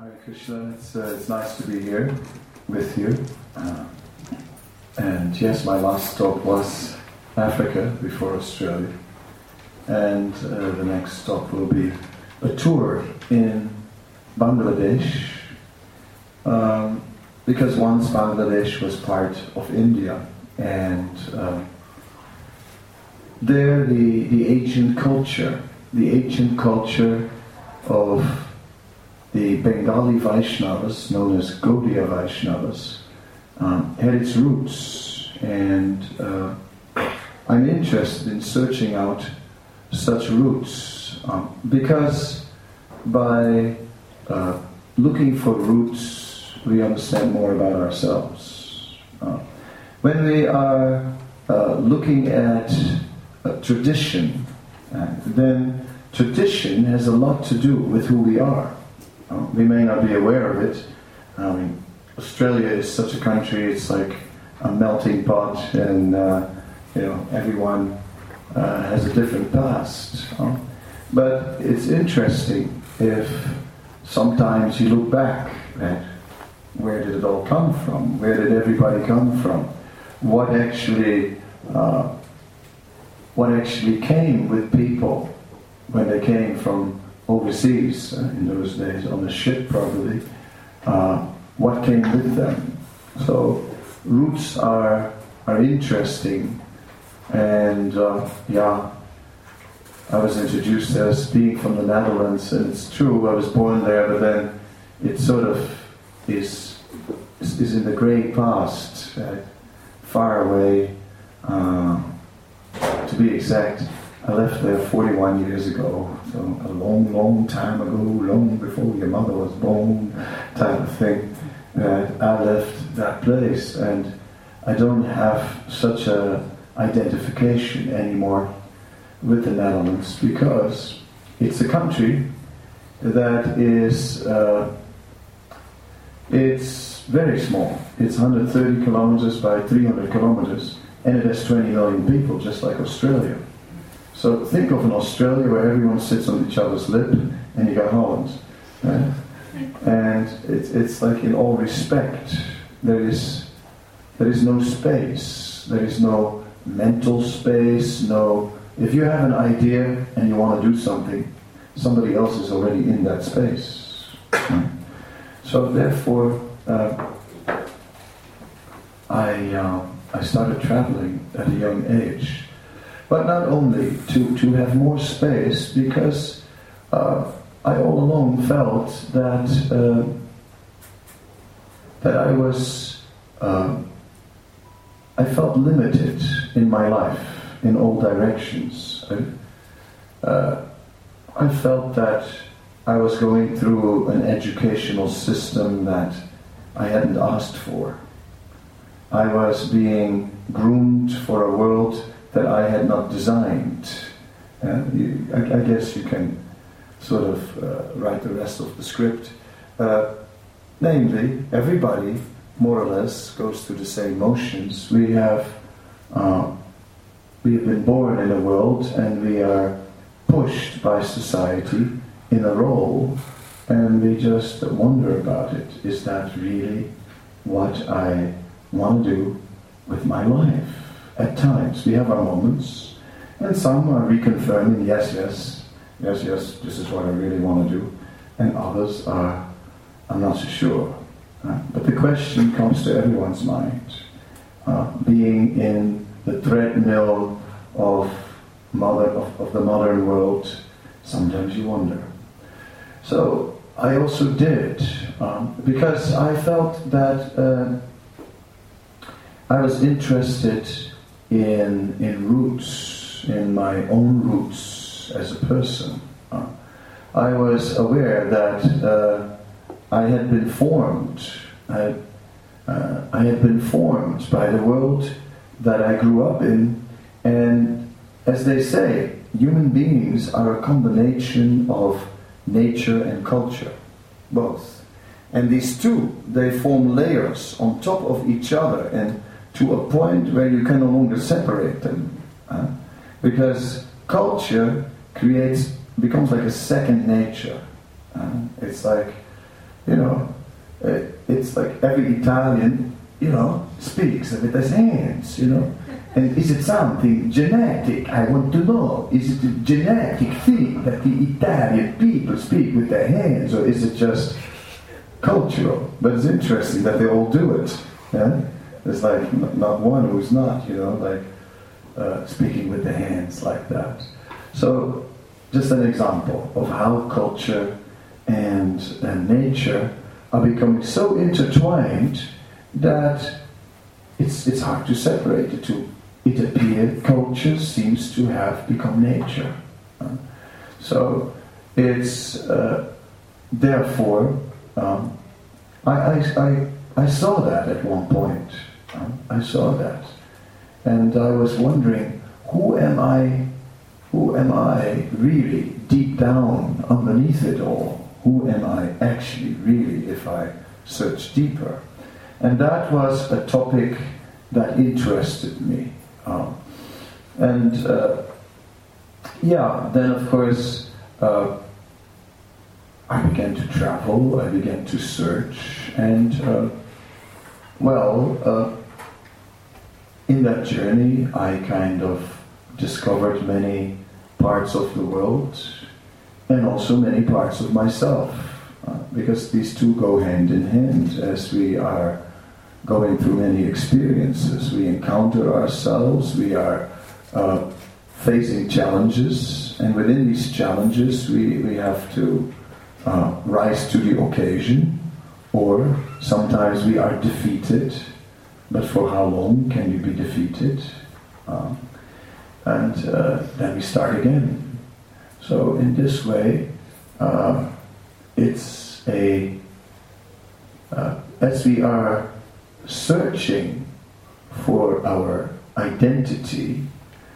Hare Krishna, it's nice to be here with you. And yes, my last stop was Africa before Australia. And the next stop will be a tour in Bangladesh. Because once Bangladesh was part of India. And there the ancient culture of the Bengali Vaishnavas, known as Gaudiya Vaishnavas, had its roots, and I'm interested in searching out such roots, because by looking for roots, we understand more about ourselves. When we are looking at tradition, then tradition has a lot to do with who we are. We may not be aware of it. Australia is such a country, it's like a melting pot, and everyone has a different past. But it's interesting if sometimes you look back at where did it all come from? Where did everybody come from? What actually came with people when they came from overseas, in those days, on a ship probably, what came with them. So roots are interesting, and I was introduced as being from the Netherlands, and it's true, I was born there, but then it sort of is in the grey past, far away. To be exact, I left there 41 years ago, so a long, long time ago, long before your mother was born, type of thing. I left that place, and I don't have such a identification anymore with the Netherlands, because it's a country that is, it's very small. It's 130 kilometers by 300 kilometers, and it has 20 million people, just like Australia. So think of an Australia where everyone sits on each other's lip, and you got Holland, right? And it's like, in all respect, there is no space, there is no mental space, if you have an idea and you want to do something, somebody else is already in that space. So therefore, I started traveling at a young age. But not only to have more space, because I all along felt that I felt limited in my life in all directions. I felt that I was going through an educational system that I hadn't asked for. I was being groomed for a world that I had not designed. I guess you can sort of write the rest of the script. Namely, everybody, more or less, goes through the same motions. We have been born in a world, and we are pushed by society in a role, and we just wonder about it. Is that really what I want to do with my life? At times we have our moments, and some are reconfirming, yes, this is what I really want to do, and others are, I'm not so sure. But the question comes to everyone's mind. Being in the treadmill of the modern world, sometimes you wonder. So I also did, because I felt that I was interested in roots, in my own roots as a person. I was aware that I had been formed. I had been formed by the world that I grew up in, and as they say, human beings are a combination of nature and culture, both. And these two, they form layers on top of each other, and to a point where you can no longer separate them. Because culture becomes like a second nature. It's like It's like every Italian, speaks with his hands, And is it something genetic? I want to know. Is it a genetic thing that the Italian people speak with their hands, or is it just cultural? But it's interesting that they all do it. Yeah? There's like not one who's not, speaking with their hands like that. So, just an example of how culture and nature are becoming so intertwined that it's hard to separate the two. It appears culture seems to have become nature. So it's therefore I saw that at one point. I saw that, and I was wondering, who am I really deep down underneath it all? Who am I actually really if I search deeper? And that was a topic that interested me. Then of course I began to travel, I began to search, and in that journey I kind of discovered many parts of the world and also many parts of myself, because these two go hand in hand. As we are going through many experiences, we encounter ourselves, we are facing challenges, and within these challenges we have to rise to the occasion, or sometimes we are defeated, but for how long can you be defeated? And then we start again. So in this way, it's as we are searching for our identity,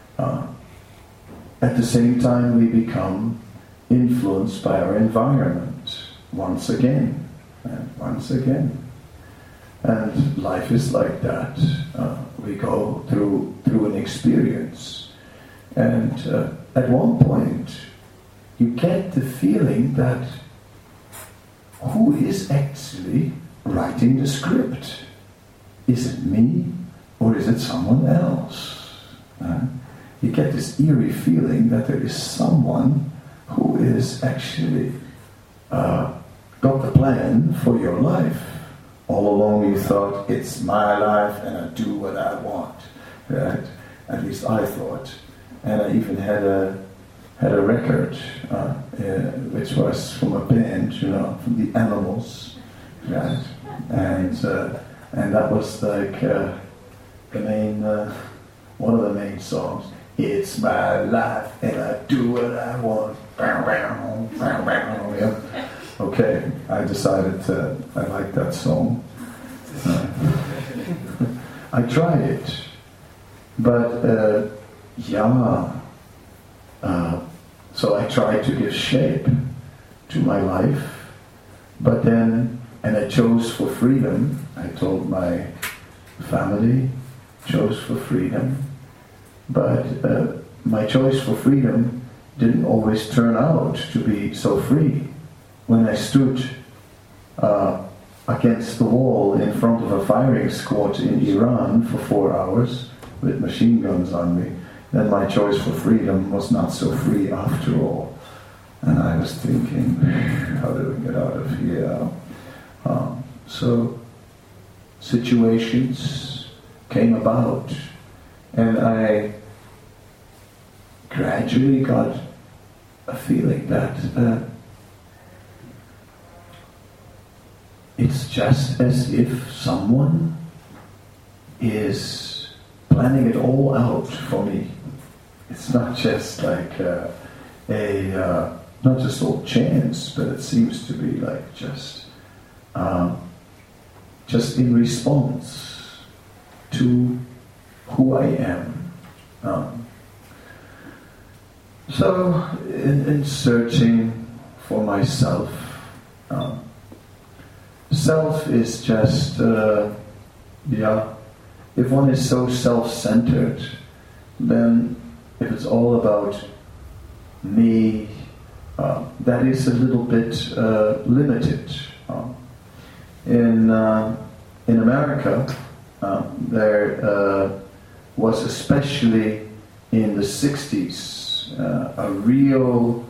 at the same time we become influenced by our environment once again and once again. And life is like that. We go through an experience, and at one point you get the feeling that who is actually writing the script? Is it me, or is it someone else? You get this eerie feeling that there is someone who is actually got the plan for your life. All along you thought, it's my life and I do what I want. Right? At least I thought. And I even had a record, which was from a band, from the Animals. Right? And that was like the main, one of the main songs. It's my life and I do what I want. Yeah. Okay, I decided I like that song. I tried it, but so I tried to give shape to my life, but then, and I chose for freedom. I told my family, chose for freedom, but my choice for freedom didn't always turn out to be so free. When I stood against the wall in front of a firing squad in Iran for 4 hours with machine guns on me, then my choice for freedom was not so free after all. And I was thinking, how do we get out of here? So situations came about, and I gradually got a feeling that it's just as if someone is planning it all out for me. It's not just like not just all chance, but it seems to be like just in response to who I am. So in searching for myself, self is just, if one is so self-centered, then if it's all about me, that is a little bit limited. in America, there was, especially in the 60s, a real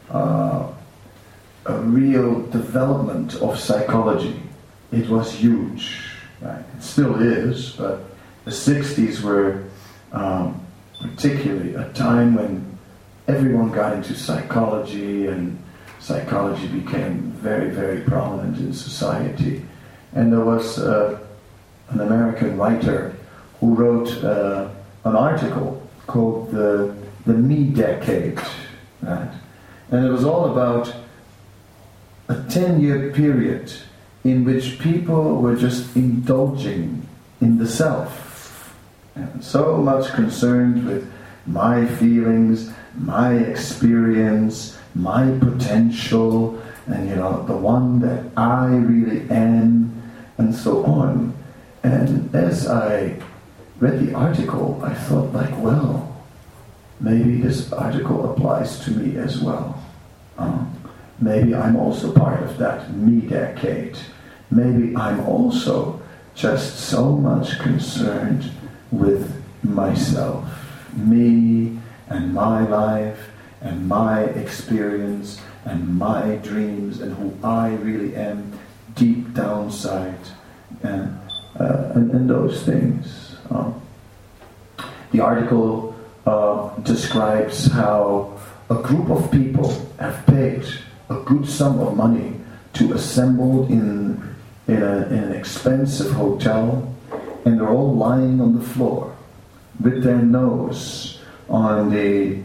development of psychology. It was huge. Right? It still is, but the 60s were particularly a time when everyone got into psychology, and psychology became very, very prominent in society. And there was an American writer who wrote an article called the Me Decade, right? And it was all about a 10-year period in which people were just indulging in the self, and so much concerned with my feelings, my experience, my potential, and the one that I really am, and so on. And as I read the article, I thought, well, maybe this article applies to me as well. Maybe I'm also part of that me decade. Maybe I'm also just so much concerned with myself, me and my life and my experience and my dreams and who I really am deep downside, and those things. The article describes how a group of people have paid a good sum of money to assemble in an expensive hotel, and they're all lying on the floor with their nose on the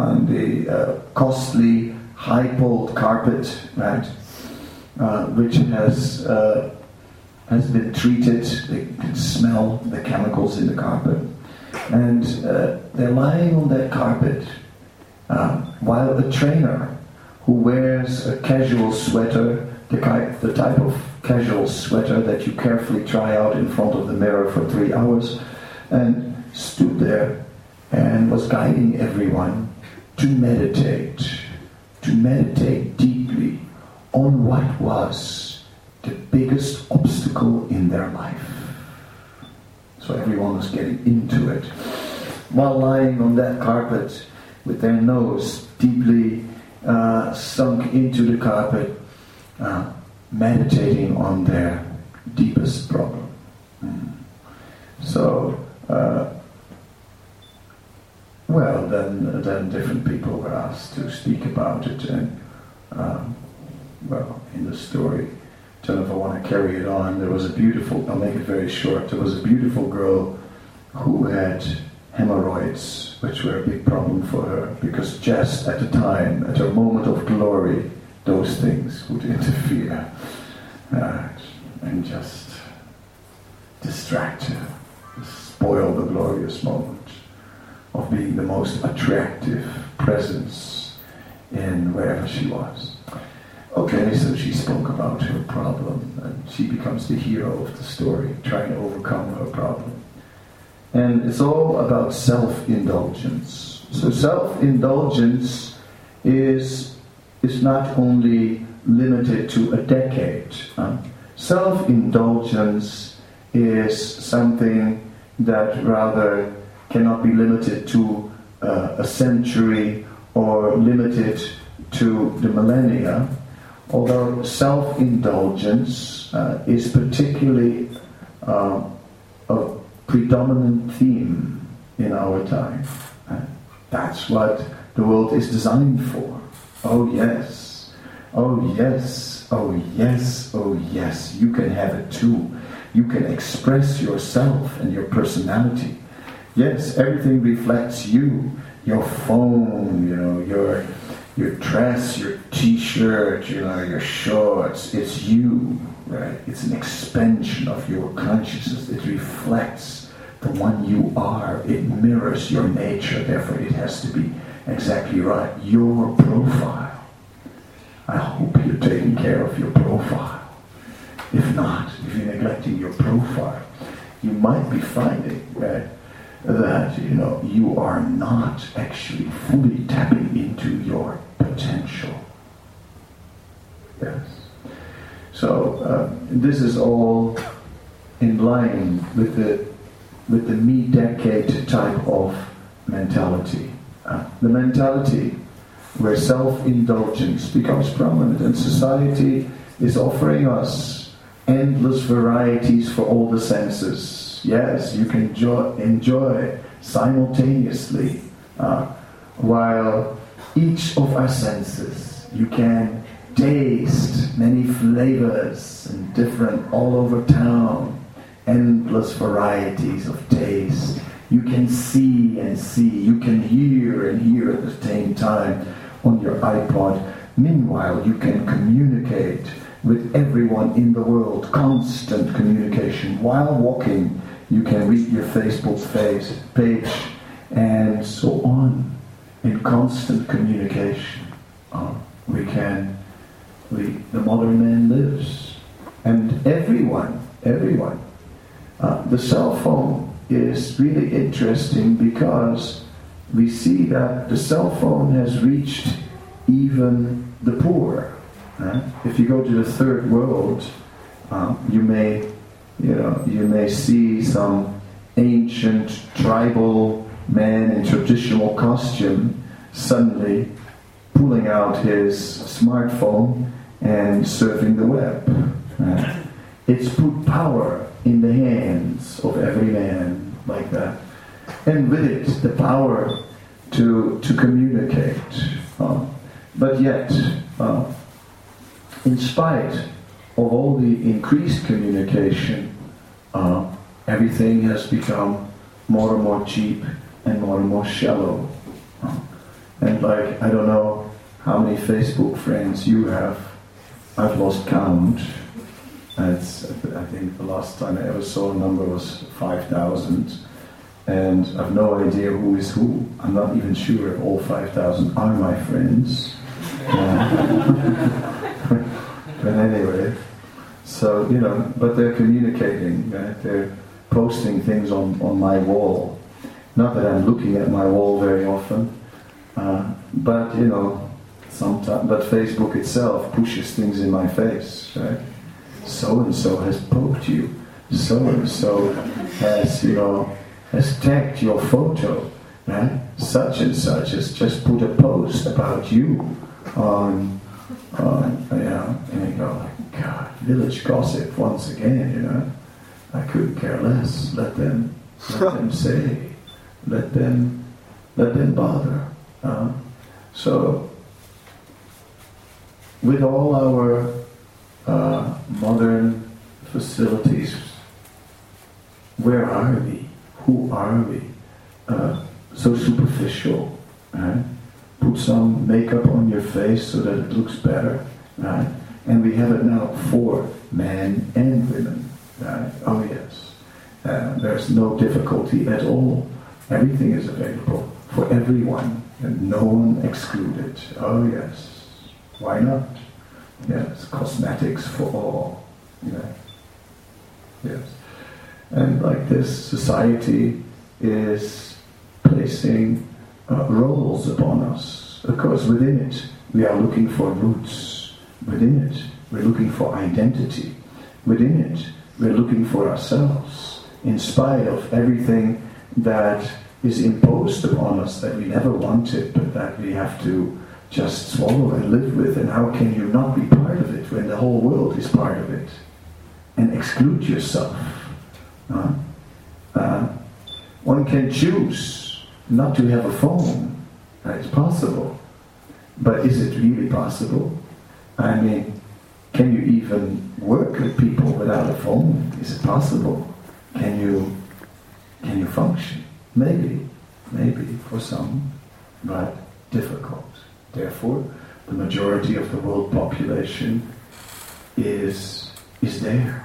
costly high-pulled carpet, right? Which has been treated. They can smell the chemicals in the carpet, and they're lying on that carpet while a trainer who wears a casual sweater, the type of casual sweater that you carefully try out in front of the mirror for 3 hours, and stood there and was guiding everyone to meditate deeply on what was the biggest obstacle in their life. So everyone was getting into it, while lying on that carpet with their nose deeply sunk into the carpet, meditating on their deepest problem. So, then different people were asked to speak about it, and in the story, I don't know if I want to carry it on. There was I'll make it very short. There was a beautiful girl who had hemorrhoids, which were a big problem for her, because just at the time, at her moment of glory, those things would interfere and just distract her, spoil the glorious moment of being the most attractive presence in wherever she was. Okay, so she spoke about her problem, and she becomes the hero of the story, trying to overcome her problem. And it's all about self-indulgence. So self-indulgence is not only limited to a decade. Self-indulgence is something that rather cannot be limited to a century or limited to the millennia, although self-indulgence is particularly a predominant theme in our time. That's what the world is designed for. Oh yes, oh yes, oh yes, oh yes, you can have it too. You can express yourself and your personality. Yes, everything reflects you. Your phone, your dress, your t-shirt, your shorts, it's you, right? It's an expansion of your consciousness. It reflects the one you are. It mirrors your nature, therefore it has to be exactly right. Your profile. I hope you're taking care of your profile. If not, if you're neglecting your profile, you might be finding that you are not actually fully tapping into your potential. Yes. So this is all in line with the me-decade type of mentality. The mentality where self-indulgence becomes prominent, and society is offering us endless varieties for all the senses. Yes, you can enjoy simultaneously, while each of our senses, you can taste many flavors and different all over town, endless varieties of taste. You can see and see, you can hear and hear at the same time on your iPod. Meanwhile, you can communicate with everyone in the world, constant communication. While walking, you can read your Facebook page and so on, in constant communication. The modern man lives. And everyone, the cell phone is really interesting because we see that the cell phone has reached even the poor. If you go to the third world, you may see some ancient tribal man in traditional costume suddenly pulling out his smartphone and surfing the web. It's put power in the hands of every man like that, and with it the power to communicate. But yet, in spite of all the increased communication, everything has become more and more cheap and more shallow. And I don't know how many Facebook friends you have. I've lost count. I think the last time I ever saw a number was 5,000. And I've no idea who is who. I'm not even sure if all 5,000 are my friends. But anyway, so, but they're communicating, right? They're posting things on my wall. Not that I'm looking at my wall very often, but, sometimes, but Facebook itself pushes things in my face, right? So-and-so has poked you. So-and-so has tagged your photo, right? Such and such has just put a post about you on and you go, God, village gossip once again, I couldn't care less. Let them say, let them bother. So, with all our modern facilities, where are we? Who are we? So superficial, right? Put some makeup on your face so that it looks better, right? And we have it now for men and women, right? Oh yes. There's no difficulty at all. Everything is available for everyone, and no one excluded. Oh yes. Why not? Yes, cosmetics for all. Yes. And like this, society is placing roles upon us. Of course, within it, we are looking for roots. Within it, we're looking for identity. Within it, we're looking for ourselves. In spite of everything that is imposed upon us that we never wanted, but that we have to just swallow and live with. And how can you not be part of it when the whole world is part of it? And exclude yourself. One can choose not to have a phone. It's possible. But is it really possible? I mean, can you even work with people without a phone? Is it possible? Can you function? Maybe for some, but difficult. Therefore, the majority of the world population is there.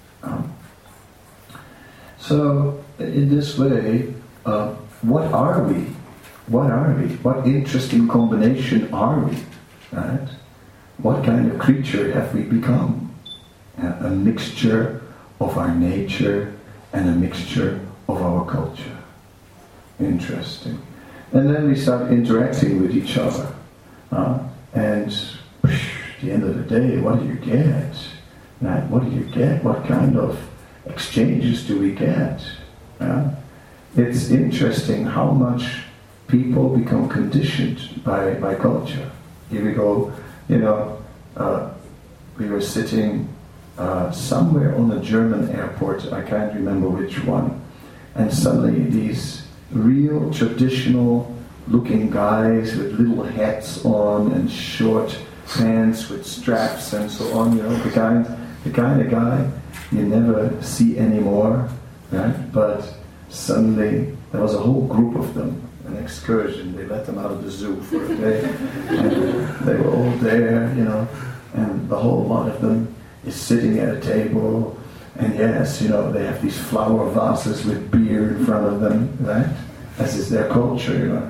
So, in this way, what are we? What are we? What interesting combination are we? Right? What kind of creature have we become? A mixture of our nature and a mixture of our culture. Interesting. And then we start interacting with each other. And at the end of the day, what do you get? Right? What do you get? What kind of exchanges do we get? It's interesting how much people become conditioned by culture. Here we go, we were sitting somewhere on a German airport, I can't remember which one, and suddenly these real traditional looking guys with little hats on and short pants with straps and so on, the kind of guy you never see anymore, right? But suddenly there was a whole group of them, an excursion. They let them out of the zoo for a day, and they were all there, and the whole lot of them is sitting at a table, and yes, they have these flower vases with beer in front of them, right? As is their culture,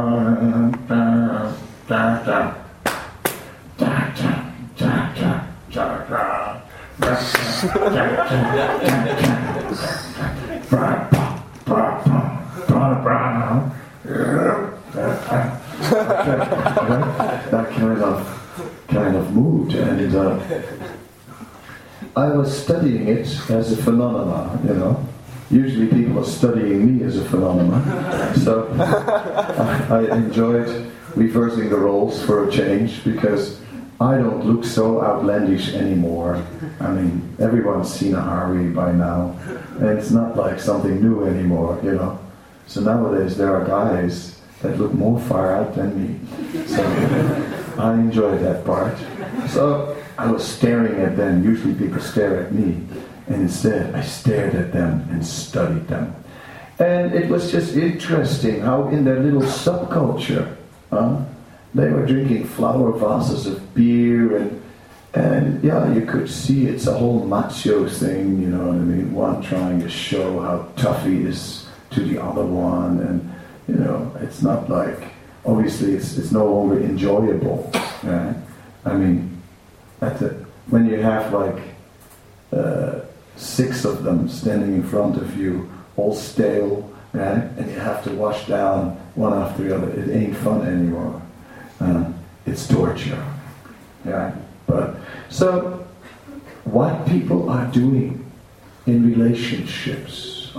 that kind of mood, and I was studying it as a phenomenon, Usually people are studying me as a phenomenon, so I enjoyed reversing the roles for a change, because I don't look so outlandish anymore. I mean, everyone's seen a Harvey by now, and it's not like something new anymore, So nowadays there are guys that look more far out than me. So I enjoy that part. So I was staring at them. Usually people stare at me. And instead, I stared at them and studied them. And it was just interesting how in their little subculture, they were drinking flower vases of beer, and yeah, you could see it's a whole macho thing, one trying to show how tough he is to the other one, and, it's not like, obviously it's no longer enjoyable, right? I mean, when you have like 6 of them standing in front of you, all stale, right? And you have to wash down one after the other. It ain't fun anymore. It's torture, yeah. But so, what people are doing in relationships,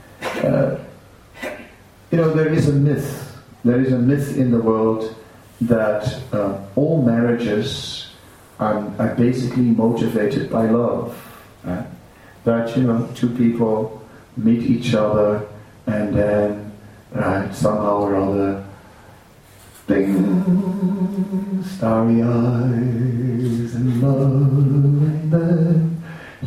there is a myth. There is a myth in the world that all marriages are basically motivated by love. Right? That, two people meet each other and then, somehow or other, ding, starry eyes and love, and then,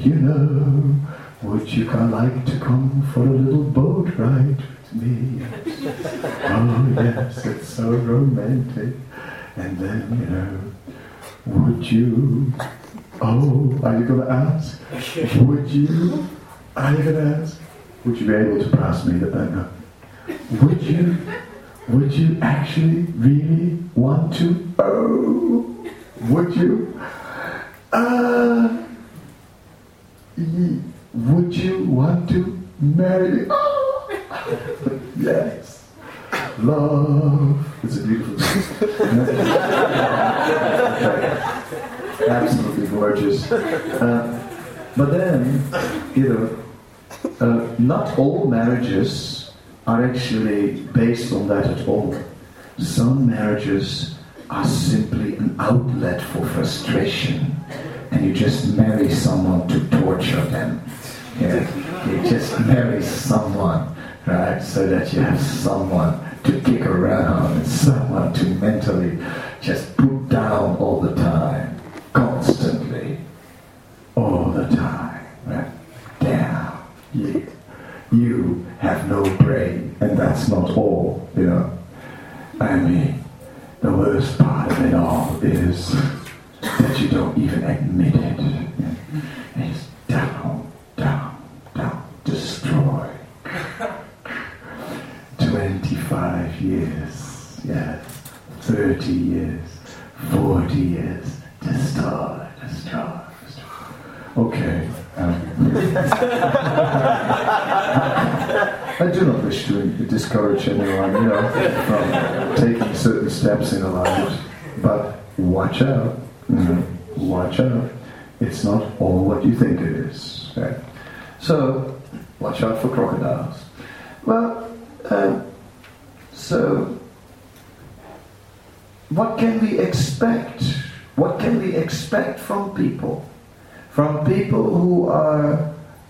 would you like to come for a little boat ride with me? Oh yes, it's so romantic. And then, would you... Oh, are you going to ask? Would you? Are you going to ask? Would you be able to pass me the pen? Would you actually really want to? Oh, would you? Would you want to marry me? Oh, yes. Love. It's a beautiful thing. Absolutely gorgeous. But then, not all marriages are actually based on that at all. Some marriages are simply an outlet for frustration, and you just marry someone to torture them. You just marry someone, right, so that you have someone to kick around and someone to mentally just put down all the time. Constantly, all the time, right? Damn, you have no brain, and that's not all, I mean, the worst part of it all is that you don't even admit it. It's down, destroy. 25 years, yes, 30 years, 40 years. Destroy. Okay. I do not wish to discourage anyone, from taking certain steps in their lives, but watch out. Watch out. It's not all what you think it is. Right? So, watch out for crocodiles. Well, so what can we expect? What can we expect from people? From people who are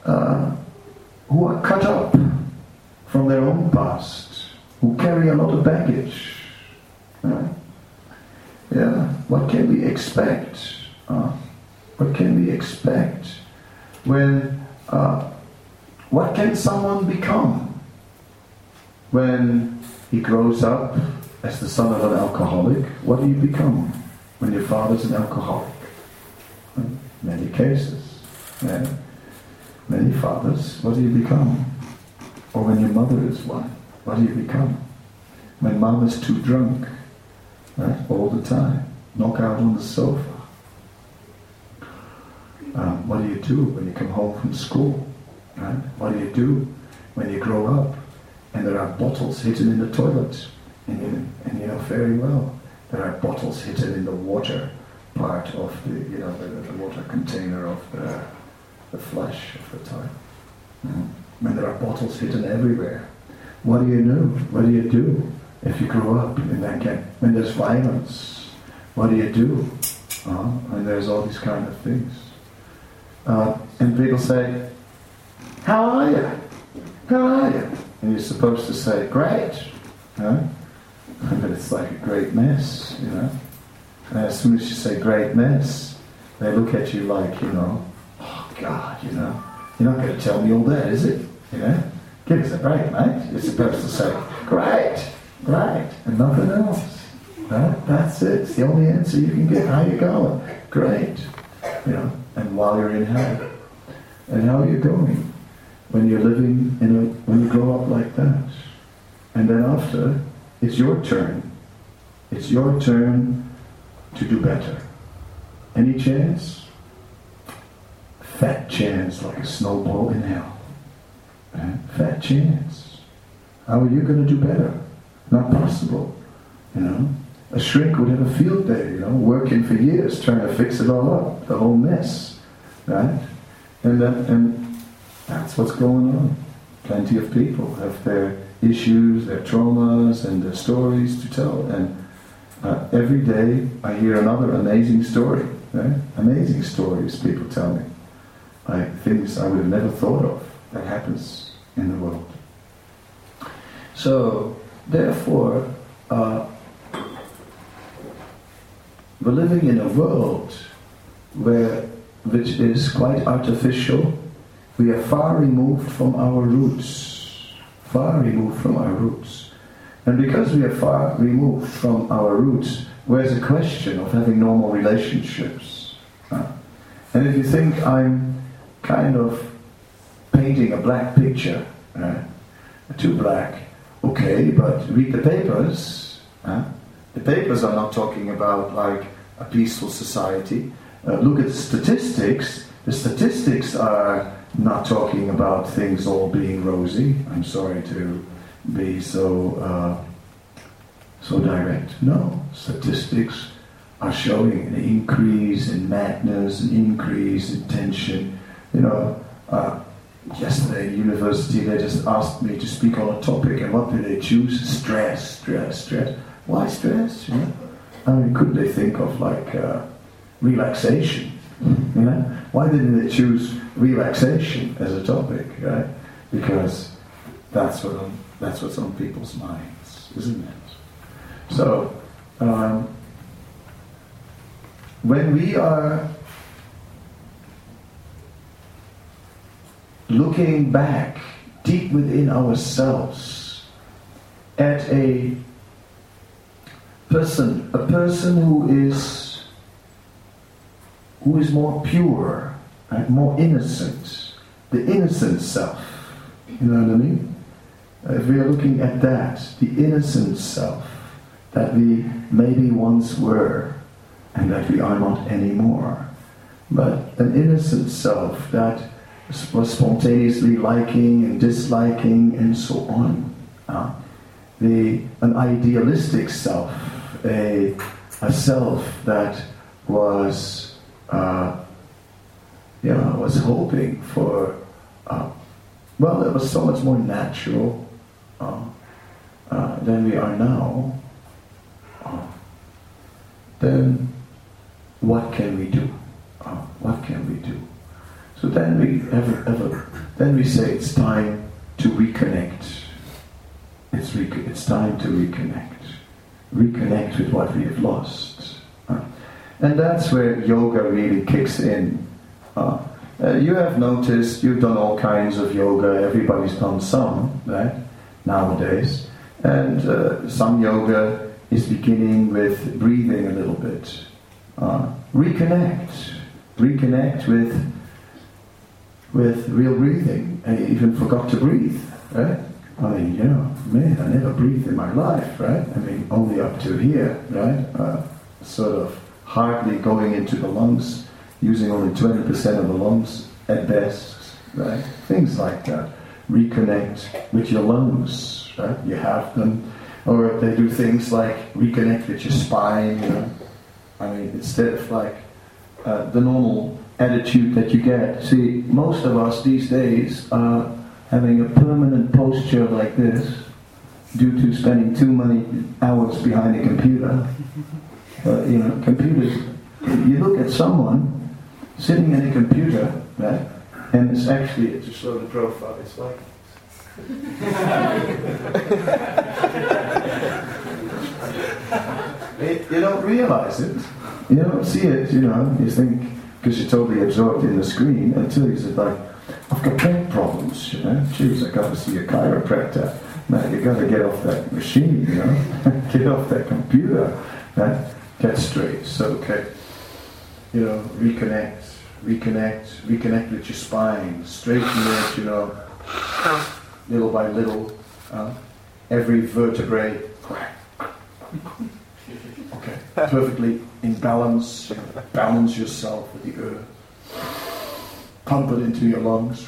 cut up from their own past, who carry a lot of baggage. Right? Yeah. What can we expect? What can we expect when? What can someone become when he grows up as the son of an alcoholic? What do you become when your father's an alcoholic? In many cases, yeah. Many fathers, what do you become? Or when your mother is one, what do you become? When mom is too drunk, right, all the time, knock out on the sofa. What do you do when you come home from school? Right? What do you do when you grow up and there are bottles hidden in the toilet? And you know very well there are bottles hidden in the water part of the water container of the flush of the toilet. When there are bottles hidden everywhere, what do you do? What do you do if you grow up in that game? When there's violence, what do you do? When there's all these kind of things. And people say, how are you? How are you? And you're supposed to say, great. But it's like a great mess, you know. And as soon as you say great mess, they look at you like, oh God, you're not going to tell me all that, is it? Give us a break, mate. You're supposed to say, great, and nothing else. Right? That's it. It's the only answer you can get. How you going? Great. And while you're in hell. And how are you going? When you're living when you grow up like that. And then after, it's your turn. It's your turn to do better. Any chance? Fat chance, like a snowball in hell. Right? Fat chance. How are you going to do better? Not possible. A shrink would have a field day, working for years, trying to fix it all up, the whole mess, right? And that's what's going on. Plenty of people have their issues, their traumas, and their stories to tell. And every day I hear another amazing story, right? Amazing stories people tell me. Like things I would have never thought of that happens in the world. So, therefore, we're living in a world which is quite artificial. We are far removed from our roots. Far removed from our roots. And because we are far removed from our roots, where's the question of having normal relationships? And if you think I'm kind of painting a black picture, too black, okay, but read the papers. The papers are not talking about like a peaceful society. Look at the statistics. The statistics are not talking about things all being rosy. I'm sorry to be so direct. No, statistics are showing an increase in madness, an increase in tension. Yesterday at university they just asked me to speak on a topic, and what did they choose? Stress. Why stress? Couldn't they think of like relaxation? Why didn't they choose relaxation as a topic? Right? Because that's what's on people's minds, isn't it? So when we are looking back deep within ourselves at a person who is more pure, right? More innocent, the innocent self. You know what I mean? If we are looking at that, the innocent self that we maybe once were and that we are not anymore, but an innocent self that was spontaneously liking and disliking and so on. An idealistic self, a self that was I was hoping for, it was so much more natural than we are now. Then what can we do? What can we do? So then we say it's time to reconnect. It's time to reconnect. Reconnect with what we have lost. And that's where yoga really kicks in. You have noticed, you've done all kinds of yoga, everybody's done some, right, nowadays. And some yoga is beginning with breathing a little bit. Reconnect with real breathing. I even forgot to breathe, right? I mean, I never breathed in my life, right? I mean, only up to here, right? Sort of hardly going into the lungs, using only 20% of the lungs at best, right? Things like that. Reconnect with your lungs, right? You have them. Or they do things like reconnect with your spine, I mean, instead of like the normal attitude that you get. See, most of us these days are having a permanent posture like this due to spending too many hours behind a computer. Computers, you look at someone sitting in a computer, right, and it's actually, to show the profile, it's like you don't realize it, you don't see it, you think, because you're totally absorbed in the screen, until you say, like, I've got back problems, Jeez, I got to see a chiropractor. Man, you got to get off that machine, get off that computer, right? Get straight. So, okay, reconnect with your spine, straighten it, little by little, every vertebrae, okay, perfectly in balance, balance yourself with the earth, pump it into your lungs,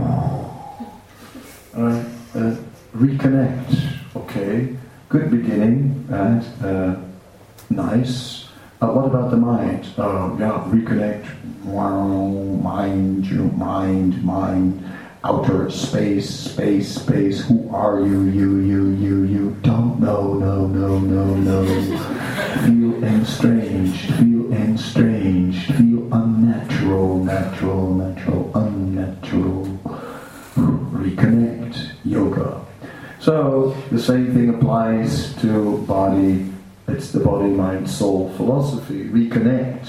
alright, reconnect, okay, good beginning, right, nice. What about the mind? Reconnect, mind, outer space, who are you, don't know, no. Feel estranged, feel unnatural, unnatural. Reconnect, yoga. So, the same thing applies to body. It's the body, mind, soul philosophy. Reconnect.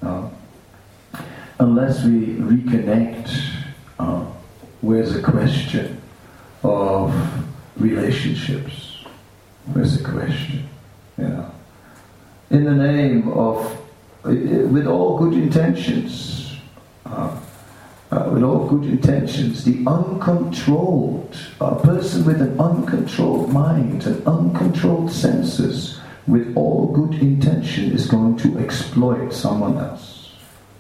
Unless we reconnect, where's the question of relationships? Where's the question? In the name of, with all good intentions, the uncontrolled, a person with an uncontrolled mind and uncontrolled senses, with all good intention, is going to exploit someone else.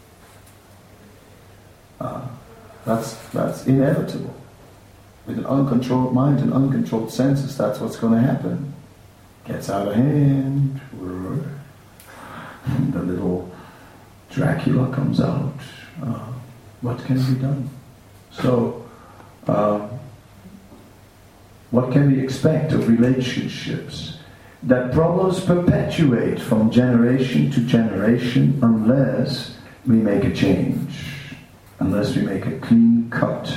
That's inevitable. With an uncontrolled mind and uncontrolled senses, that's what's going to happen. Gets out of hand. The little Dracula comes out. What can be done? So, what can we expect of relationships? That problems perpetuate from generation to generation unless we make a change, unless we make a clean cut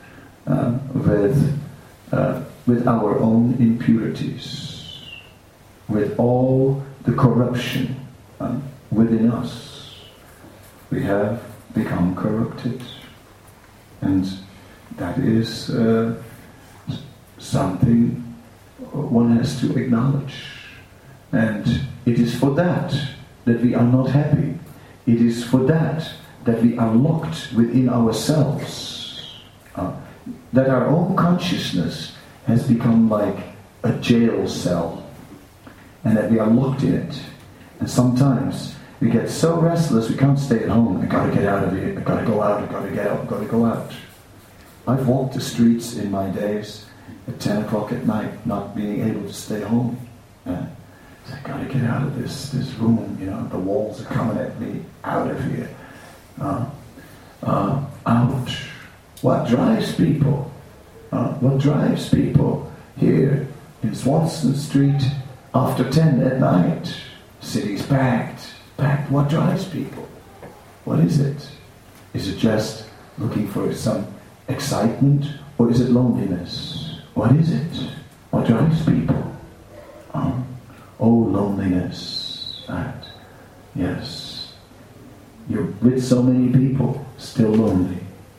with our own impurities, with all the corruption within us. We have become corrupted, and that is something one has to acknowledge. And it is for that we are not happy. It is for that we are locked within ourselves. That our own consciousness has become like a jail cell, and that we are locked in it. And sometimes we get so restless we can't stay at home. I gotta get out of here. I gotta go out. I gotta get out. I gotta go out. I've walked the streets in my days at 10 o'clock at night, not being able to stay home. I gotta get out of this room, the walls are coming at me, out of here. out. What drives people? What drives people here in Swanston Street after 10 at night? City's packed. What drives people? What is it? Is it just looking for some excitement, or is it loneliness? What is it? What drives people? Oh, loneliness. That. Yes. You're with so many people, still lonely.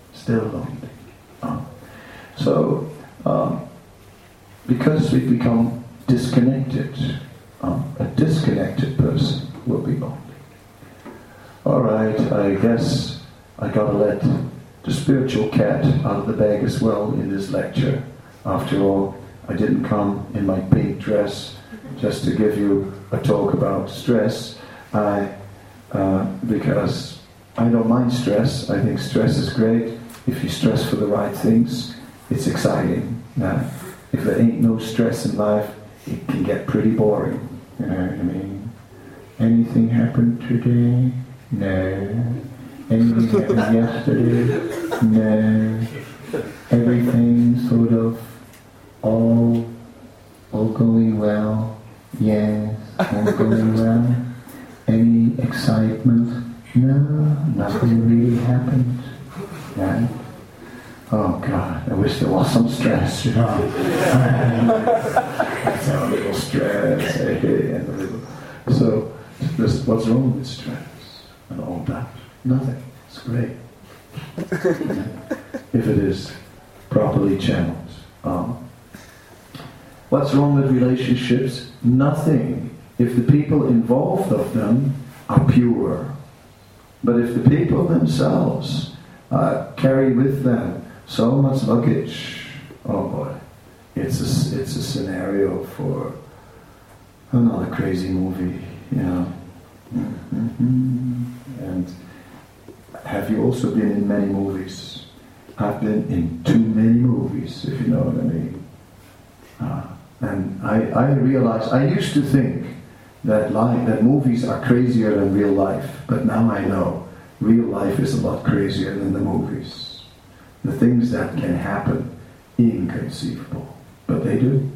So, because we've become disconnected, a disconnected person will be lonely. Alright, I guess I gotta let the spiritual cat out of the bag as well in this lecture. After all, I didn't come in my pink dress just to give you a talk about stress. Because I don't mind stress. I think stress is great. If you stress for the right things, it's exciting. Now, if there ain't no stress in life, it can get pretty boring. You know what I mean? Anything happened today? No. Anything happened yesterday? No. Everything sort of all going well? Yes, all going well. Any excitement? No, nothing really happened. Right? Oh God, I wish there was some stress, you know. That's a little stress, and a little. So, what's wrong with stress and all that? Nothing. It's great. If it is properly channeled. What's wrong with relationships? Nothing. If the people involved of them are pure. But if the people themselves carry with them so much luggage, oh boy, it's a scenario for another crazy movie, you know. And have you also been in many movies? I've been in too many movies, if you know what I mean. And I realized, I used to think that movies are crazier than real life, but now I know real life is a lot crazier than the movies. The things that can happen, inconceivable, but they do.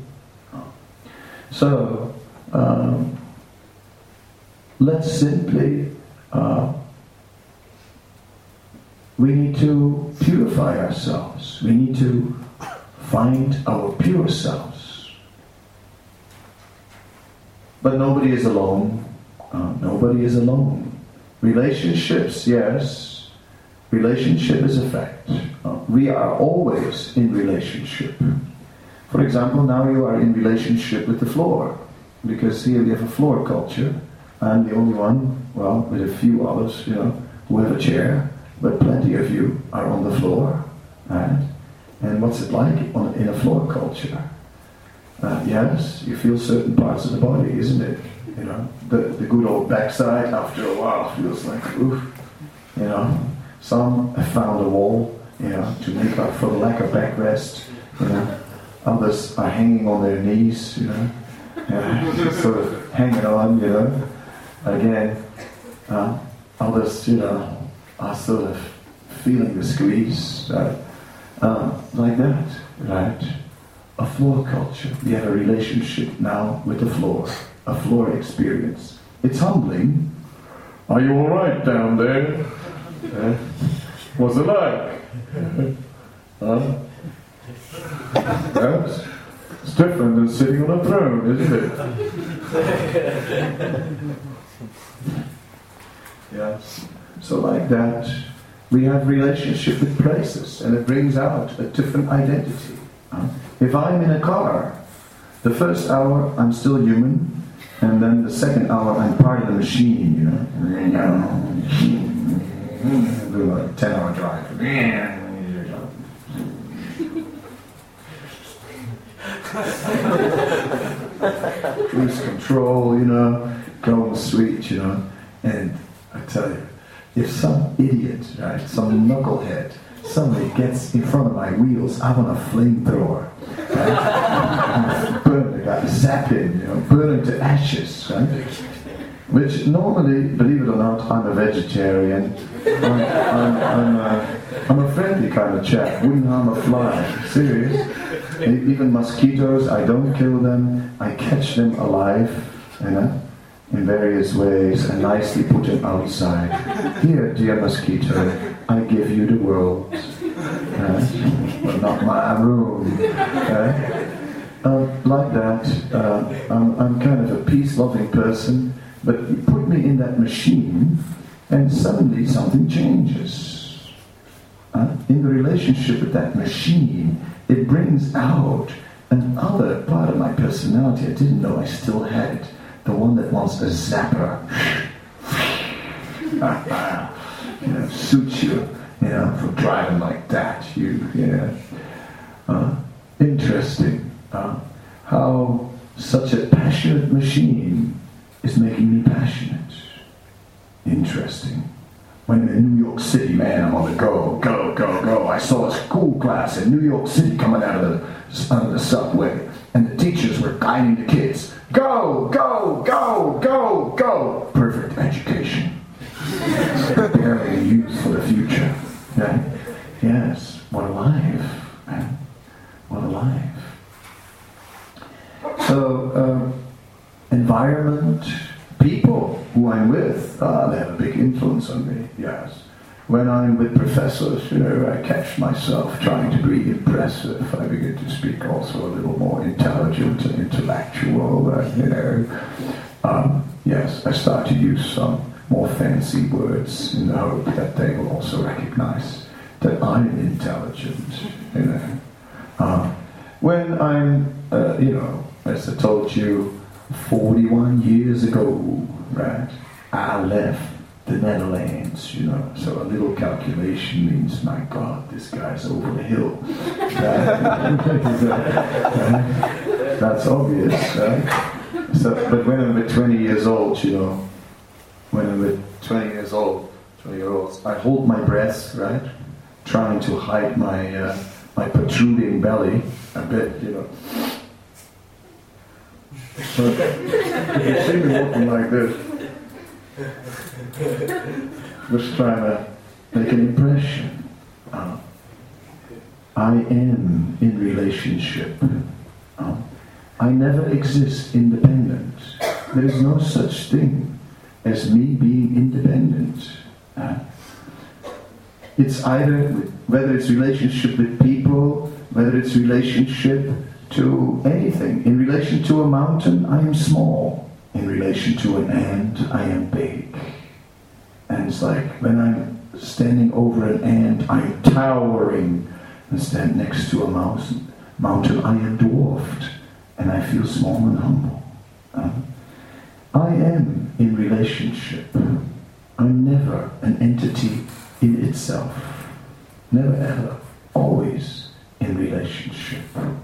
So, let's simply, we need to purify ourselves. We need to find our pure selves. But nobody is alone. Nobody is alone. Relationships, yes. Relationship is a fact. We are always in relationship. For example, now you are in relationship with the floor. Because here we have a floor culture. I'm the only one, well, with a few others, you know, who have a chair. But plenty of you are on the floor. Right? And what's it like in a floor culture? Yes, you feel certain parts of the body, isn't it? You know, the good old backside after a while feels like, oof. You know, some have found a wall, you know, to make up for the lack of backrest. You know, others are hanging on their knees, you know, sort of hanging on, you know. Again, others, you know, are sort of feeling the squeeze, like that, right? A floor culture. We have a relationship now with the floor, a floor experience. It's humbling. Are you all right down there? What's it like? Yes. It's different than sitting on a throne, isn't it? Yes. So like that, we have relationship with places, and it brings out a different identity. If I'm in a car, the first hour I'm still human, and then the second hour I'm part of the machine, you know. Do like a 10-hour drive. Cruise control, you know, going sweet, you know. And I tell you, if some idiot, right, some knucklehead, somebody gets in front of my wheels, I want a flamethrower. Right? Burn the guy, zap him, you know, burn him to ashes, right? Which normally, believe it or not, I'm a vegetarian, I'm a friendly kind of chap. Wouldn't harm a fly. Serious. Even mosquitoes, I don't kill them. I catch them alive, in various ways, and nicely put them outside. Here, dear mosquito, I give you the world, but not my room. Like that, I'm kind of a peace-loving person, but you put me in that machine, and suddenly something changes. In the relationship with that machine, it brings out another part of my personality I didn't know I still had. The one that wants a zapper. Suits you, for driving like that. Interesting. How such a passionate machine is making me passionate. Interesting. When I'm in New York City, man, I'm on the go. I saw a school class in New York City coming out of the subway, and the teachers were guiding the kids. Go! Perfect education. Preparing youth for the future. Yes, what a life, man. What a life. So, environment, people who I'm with, they have a big influence on me, yes. When I'm with professors, I catch myself trying to be impressive. I begin to speak also a little more intelligent and intellectual, yes, I start to use some more fancy words in the hope that they will also recognize that I'm intelligent, When I'm, as I told you, 41 years ago, right, I left the Netherlands, so a little calculation means, my God, this guy's over the hill. That's obvious, right? So, but when I'm at 20 years old, when I'm at 20-year-olds, I hold my breath, right? Trying to hide my protruding belly a bit, So, you see me walking like this. Just trying to make an impression. I am in relationship. I never exist independent. There is no such thing as me being independent. It's either, whether it's relationship with people, whether it's relationship to anything. In relation to a mountain, I am small. In relation to an ant, I am big. And it's like when I'm standing over an ant, I'm towering. And stand next to a mountain, I am dwarfed. And I feel small and humble. I am in relationship. I'm never an entity in itself. Never ever. Always in relationship.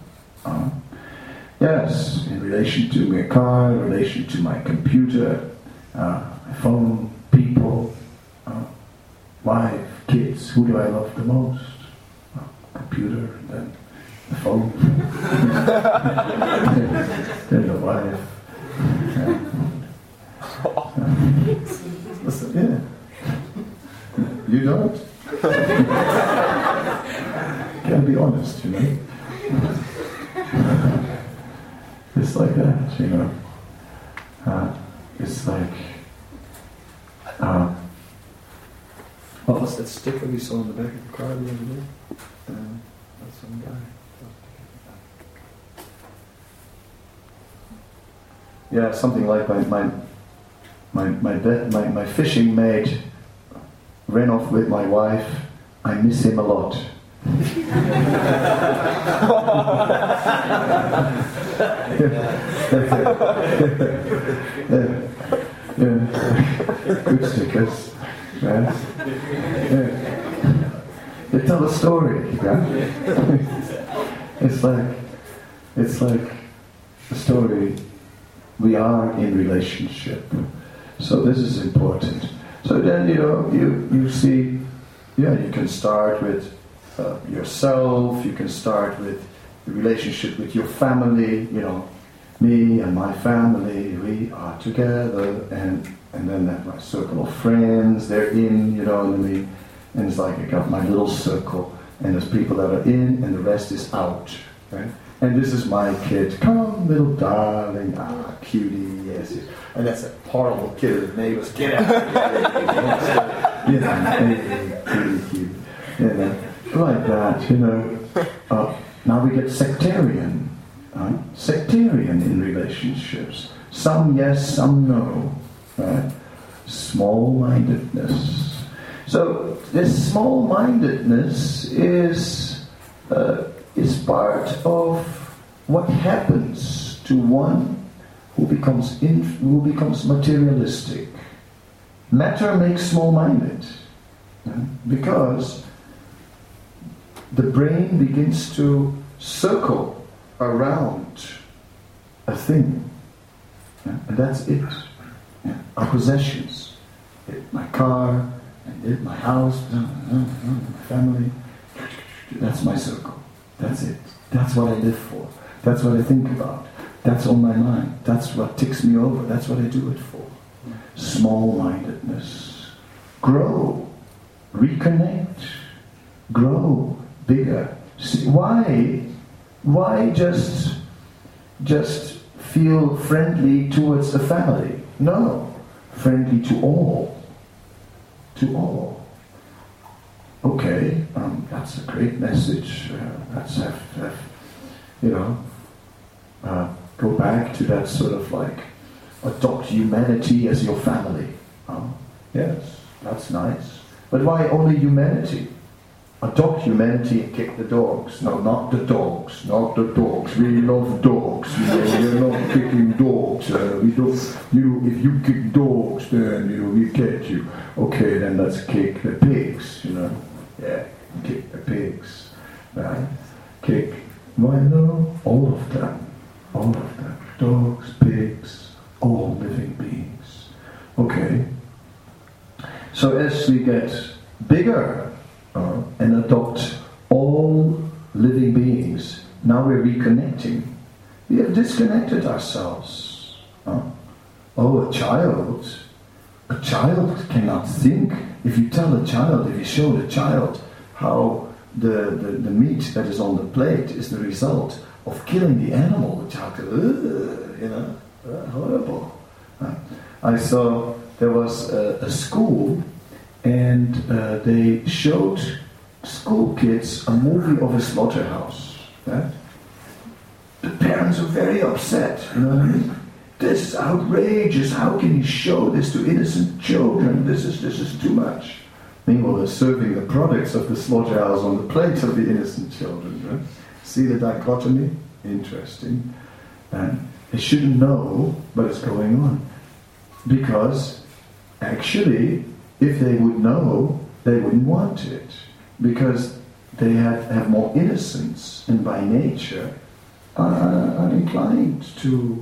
Yes, in relation to my car, in relation to my computer, my phone, people, wife, kids. Who do I love the most? Computer, and then the phone, then the wife. Yeah. You don't? Gotta be honest, It's like that, it's like... what's that sticker we saw in the back of the car the other day? That's some guy. Yeah, something like my fishing mate ran off with my wife. I miss him a lot. Good stickers. They tell a story. It's like a story. We are in relationship. So this is important. So then, you see, you can start with yourself, you can start with the relationship with your family, me and my family, we are together, and then that my circle of friends, they're in, and it's like I got my little circle, and there's people that are in, and the rest is out, right? And this is my kid. Come, little darling, cutie, yes. And that's a horrible kid of the neighbors. Get out! Cutie. Like that, Now we get sectarian. Right? Sectarian in relationships. Some yes, some no. Right? Small-mindedness. So this small-mindedness is part of what happens to one who becomes materialistic. Matter makes small-minded, because the brain begins to circle around a thing, and that's it. Our possessions, my car, my house, my family. That's my circle. That's it. That's what I live for. That's what I think about. That's on my mind. That's what ticks me over. That's what I do it for. Small-mindedness. Grow. Reconnect. Grow bigger. See, why just feel friendly towards the family? No. Friendly to all. To all. Okay, that's a great message. Let's go back to that sort of like, adopt humanity as your family. Yes, that's nice. But why only humanity? Adopt humanity and kick the dogs. No, not the dogs. Not the dogs. We love dogs. We're not kicking dogs. We don't. If you kick dogs, then we get you. Okay, then let's kick the pigs. Yeah, kick the pigs. Right? Kick. Why no? All of them. All of them. Dogs, pigs, all living beings. Okay. So as we get bigger and adopt all living beings, now we're reconnecting. We have disconnected ourselves. A child cannot think. If you show the child how the meat that is on the plate is the result of killing the animal, the child goes, horrible. I saw there was a school, and they showed school kids a movie of a slaughterhouse. Right? The parents were very upset. You know what I mean? This is outrageous. How can you show this to innocent children? This is too much. Meanwhile, they're serving the products of the slaughterhouse on the plates of the innocent children. Right? See the dichotomy? Interesting. And they shouldn't know what's going on. Because, actually, if they would know, they wouldn't want it. Because they have more innocence, and by nature are inclined to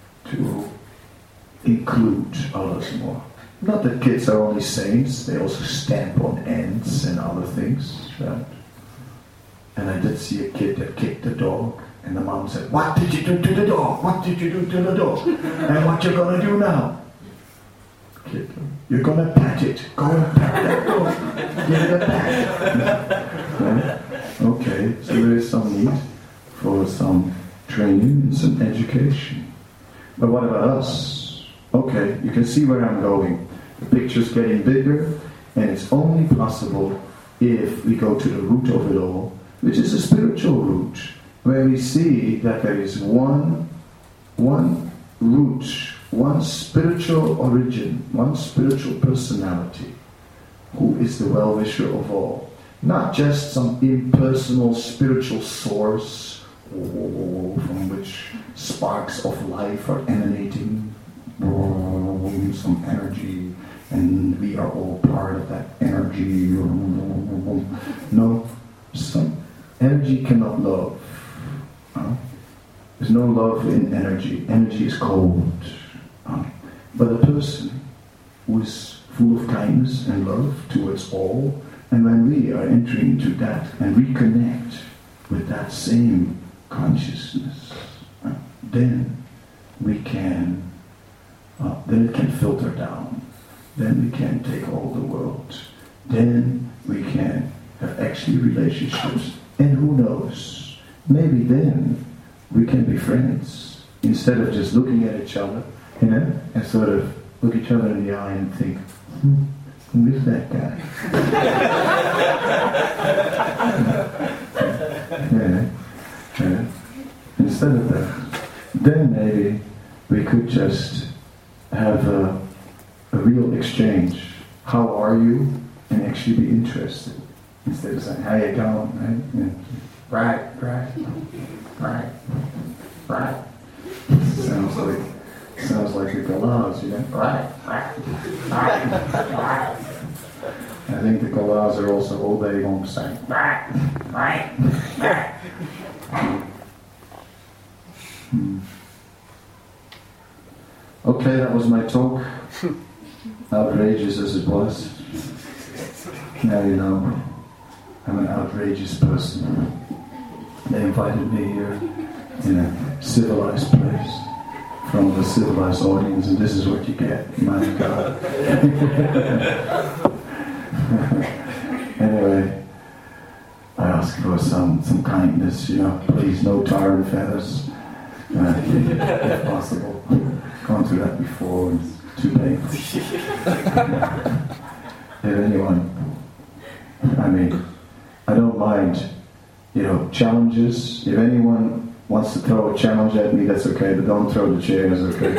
include others more. Not that kids are only saints, they also stamp on ants and other things, right? And I did see a kid that kicked the dog, and the mom said, "What did you do to the dog? What did you do to the dog? And what you gonna do now?" Kid, "You're gonna pat it. Go and pat that dog. Give it a pat." Right? Okay, so there is some need for some training and some education. But what about us? Okay, you can see where I'm going. The picture's getting bigger, and it's only possible if we go to the root of it all, which is a spiritual root, where we see that there is one root, one spiritual origin, one spiritual personality, who is the well-wisher of all. Not just some impersonal spiritual source from which sparks of life are emanating, some energy, and we are all part of that energy. No, some energy cannot love. There's no love in energy. Energy is cold. But a person who is full of kindness and love towards all, and when we are entering into that and reconnect with that same consciousness, then we can, then it can filter down. Then we can take all the world. Then we can have actually relationships. And who knows, maybe then we can be friends. Instead of just looking at each other, and sort of look each other in the eye and think, who is that guy? Instead of that, then maybe we could just have a real exchange. How are you? And actually be interested. Instead of saying, how you going? Right. Sounds like a galaz, Right. I think the galaz are also all day long saying, right. Okay, that was my talk. Outrageous as it was. Now you know I'm an outrageous person. They invited me here in a civilized place from the civilized audience, and this is what you get. My God. Anyway, I ask for some kindness, please, no tar and feathers, if possible. Gone through that before, and it's too painful. If anyone, I don't mind, challenges. If anyone wants to throw a challenge at me, that's okay, but don't throw the chairs, okay?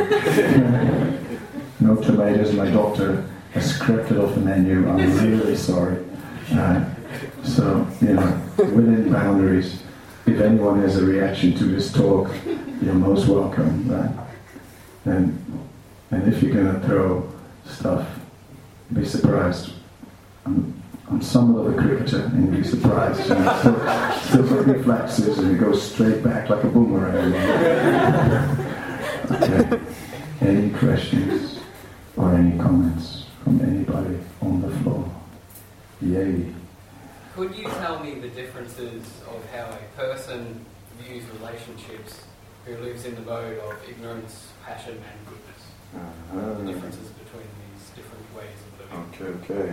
No tomatoes, my doctor has scrapped it off the menu, I'm really sorry. So, within boundaries, if anyone has a reaction to this talk, you're most welcome, right? And if you're going to throw stuff, be surprised. I'm somewhat of a cricketer, and be surprised. Still got reflexes, and it goes straight back like a boomerang. Okay. Any questions or any comments from anybody on the floor? Yay. Could you tell me the differences of how a person views relationships who lives in the mode of ignorance, passion, and goodness? The differences between these different ways of living. Okay.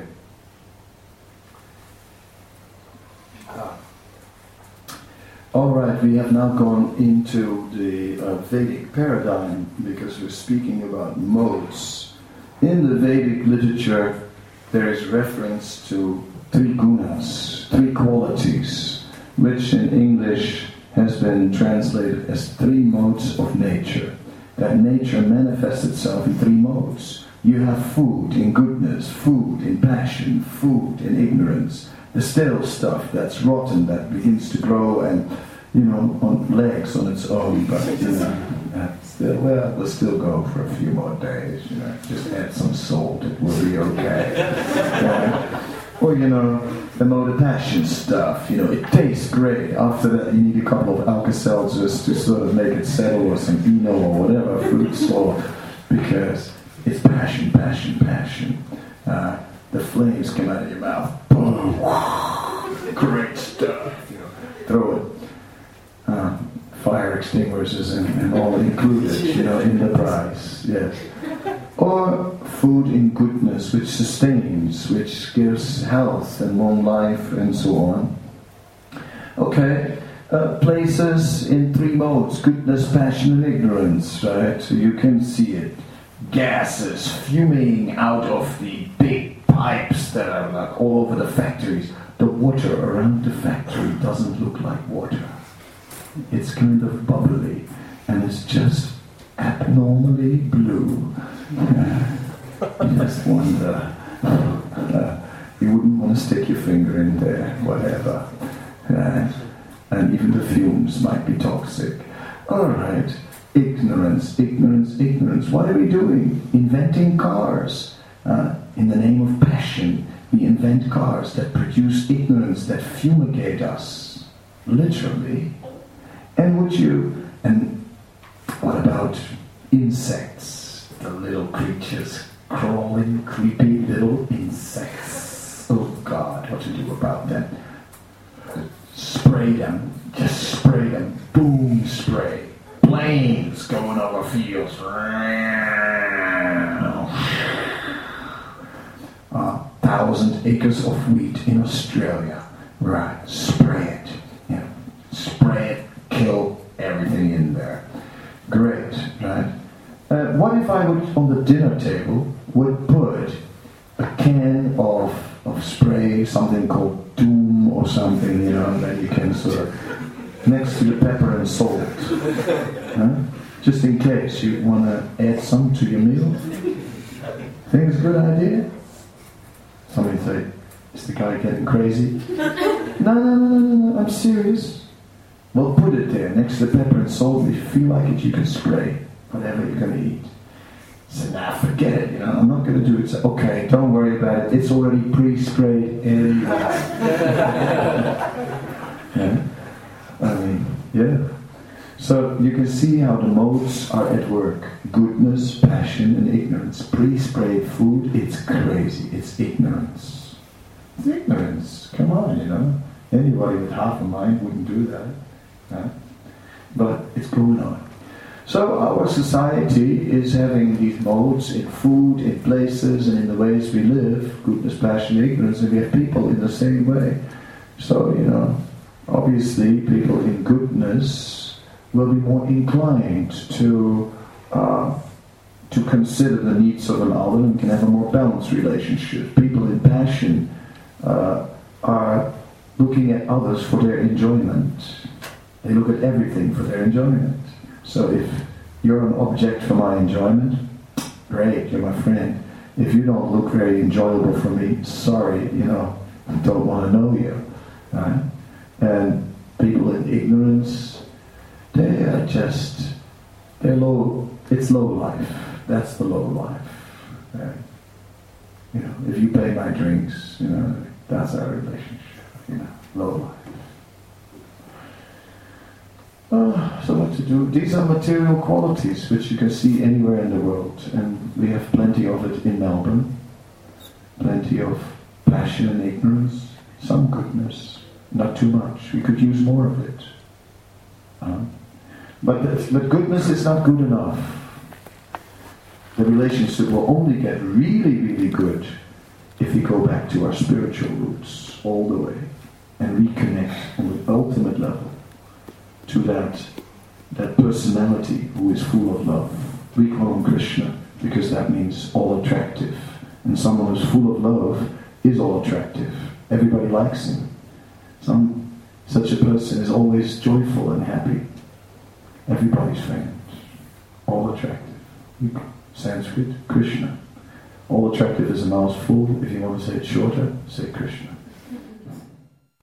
All right, we have now gone into the Vedic paradigm because we're speaking about modes. In the Vedic literature, there is reference to three gunas, three qualities, which in English has been translated as three modes of nature. That nature manifests itself in three modes. You have food in goodness, food in passion, food in ignorance. The stale stuff that's rotten, that begins to grow and, on legs on its own, but, we'll still go for a few more days, just add some salt, it will be okay. Or, the mode of passion stuff, it tastes great. After that, you need a couple of Alka-Seltzers to sort of make it settle, or some Eno or whatever, fruit salt, because it's passion. The flames come out of your mouth. Boom. Great stuff. Throw it. Fire extinguishers and all included, in the price. Yes. Or food in goodness, which sustains, which gives health and long life and so on. Okay. Places in three modes: goodness, passion, and ignorance. Right. So you can see it. Gases fuming out of the big pipes that are like all over the factories. The water around the factory doesn't look like water. It's kind of bubbly, and it's just abnormally blue. You just wonder. You wouldn't want to stick your finger in there, whatever. And even the fumes might be toxic. All right. Ignorance. What are we doing? Inventing cars. In the name of passion, we invent cars that produce ignorance, that fumigate us. Literally. And what about insects? The little creatures, crawling, creepy little insects. Oh God, what to do about them? Spray them. Just spray them. Boom spray. Blank Planes going over fields. 1,000 acres of wheat in Australia. Right, spray it. Spray it, kill everything in there. Great, right? What if I would, on the dinner table, would put a can of spray, something called Doom or something, that you can sort of, next to the pepper and salt. Just in case you want to add some to your meal. Think it's a good idea? Somebody say, is the guy getting crazy? No, I'm serious. Well, put it there, next to the pepper and salt. If you feel like it, you can spray whatever you're going to eat. Say, forget it, I'm not going to do it. Say, okay, don't worry about it. It's already pre-sprayed anyway. So you can see how the modes are at work. Goodness, passion, and ignorance. Pre-sprayed food, it's crazy. It's ignorance. It's ignorance. Come on, Anybody with half a mind wouldn't do that. But it's going on. So our society is having these modes in food, in places, and in the ways we live. Goodness, passion, ignorance, and we have people in the same way. So, obviously people in goodness will be more inclined to consider the needs of another and can have a more balanced relationship. People in passion are looking at others for their enjoyment. They look at everything for their enjoyment. So if you're an object for my enjoyment, great, you're my friend. If you don't look very enjoyable for me, sorry, I don't want to know you. Right? And people in ignorance, they're low, it's low life. That's the low life. Right? If you pay my drinks, that's our relationship. Low life. So what to do? These are material qualities which you can see anywhere in the world, and we have plenty of it in Melbourne. Plenty of passion and ignorance, some goodness, not too much. We could use more of it. But goodness is not good enough. The relationship will only get really, really good if we go back to our spiritual roots all the way and reconnect on the ultimate level to that personality who is full of love. We call him Krishna because that means all attractive. And someone who's full of love is all attractive. Everybody likes him. Such a person is always joyful and happy. Everybody's friend. All attractive. Sanskrit, Krishna. All attractive is a mouthful. If you want to say it shorter, say Krishna.